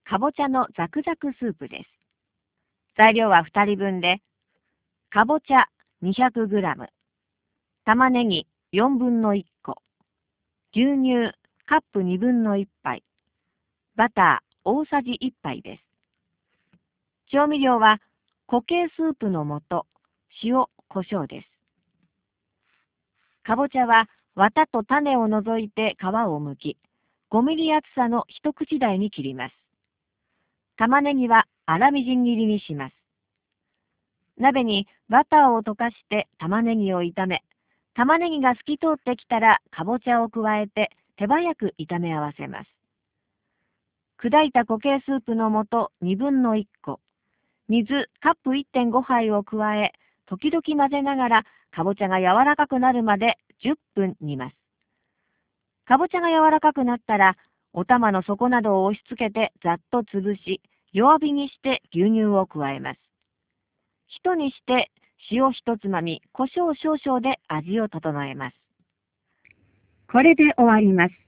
かぼちゃのザクザクスープです。材料は2人分で、かぼちゃ 200g、玉ねぎ4分の1個、牛乳カップ1/2杯、バター大さじ1杯です。調味料は固形スープの素、塩、胡椒です。かぼちゃは綿と種を除いて皮を剥き、5ミリ厚さの一口大に切ります。玉ねぎは粗みじん切りにします。鍋にバターを溶かして玉ねぎを炒め、玉ねぎが透き通ってきたらかぼちゃを加えて手早く炒め合わせます。砕いた固形スープの素1/2個、水カップ1.5杯を加え、時々混ぜながらかぼちゃが柔らかくなるまで10分煮ます。かぼちゃが柔らかくなったら、お玉の底などを押し付けてざっと潰し、弱火にして牛乳を加えます。ひとにして塩1つまみ、胡椒少々で味を整えます。 これで終わります。